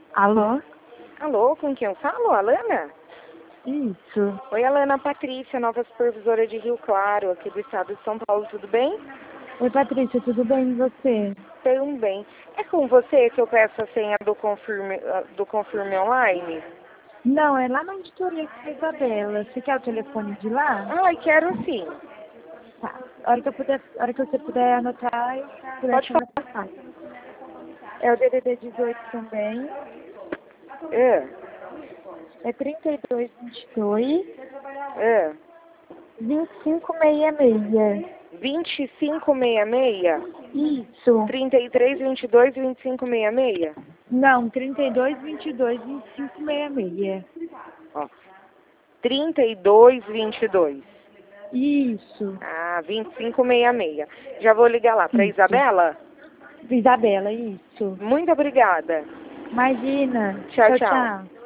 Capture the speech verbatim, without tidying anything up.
Alô? Alô, com quem eu falo? Alana? Isso. Oi, Alana, Patrícia, nova supervisora de Rio Claro, aqui do estado de São Paulo, tudo bem? Oi, Patrícia, tudo bem e você? Tudo bem. É com você que eu peço a senha do Confirme, do Confirme Online? Não, é lá na auditoria com a Isabela. Você quer o telefone de lá? Ai, quero sim. Tá. A hora que, eu puder, a hora que você puder anotar, eu puder Pode te falar. anotar. É o D D D dezoito também. É, É trinta e dois, vinte e dois, é. vinte e cinco sessenta e seis. vinte e cinco sessenta e seis? Isso. trinta e três, vinte e dois, vinte e cinco sessenta e seis? Não, trinta e dois, vinte e dois, vinte e cinco sessenta e seis. Ó, trinta e dois, vinte e dois. Isso. Ah, vinte e cinco sessenta e seis. Já vou ligar lá para Isso. Isabela? Isabela, isso. Muito obrigada. Imagina. Tchau, Tchau, tchau. tchau.